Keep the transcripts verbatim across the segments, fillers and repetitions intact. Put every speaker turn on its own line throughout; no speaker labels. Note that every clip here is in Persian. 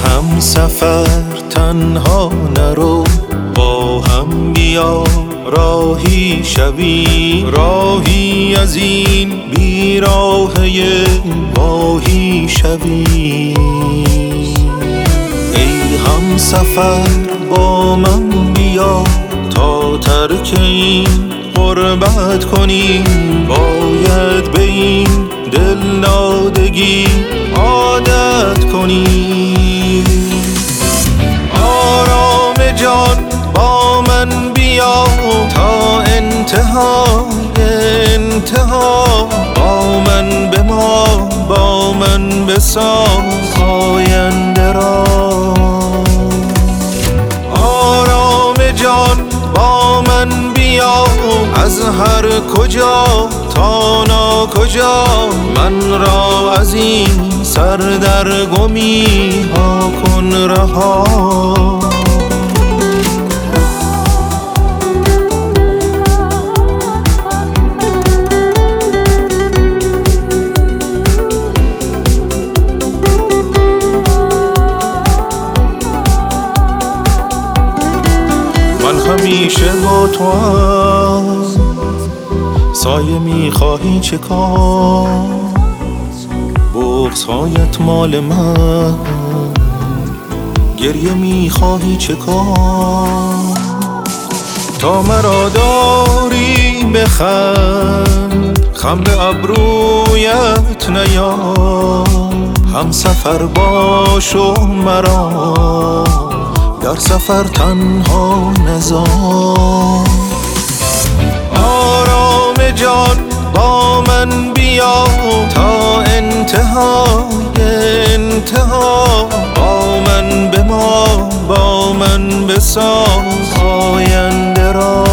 هم سفر تنها نرو، با هم بیا راهی شوی، راهی از این بیراهه ماهی شوی. ای هم سفر با من بیا تا ترک این غربت کنی، باید به این دلدادگی عادت کنی. آرام جان با من بیا تا انتهای انتها، با من بما با من بساز آینده را. آرام جان با من بیا از هر کجا تا ناکجا، من را از این سردرگمی ها کن رها. من همیشه با تو هم، سایه میخواهی چه کار، بغض‌هایت مال من، گریه میخواهی چه کار. تا مرا داری بخند، خم به ابرویت نیا، هم سفر باش و مرا در سفر تنها نذار. آرام جان با من بیا تا انتهای انتها، با من بما با من بساز آینده را.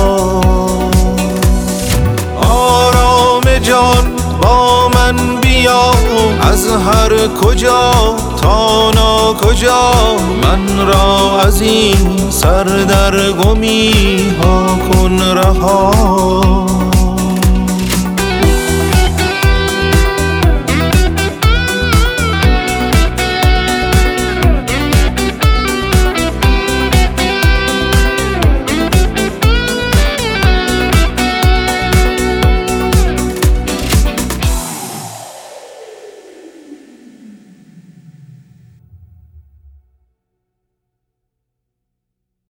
آرام جان با من بیا از هر کجا تا ناکجا، من را از این سردرگمی ها کن رها.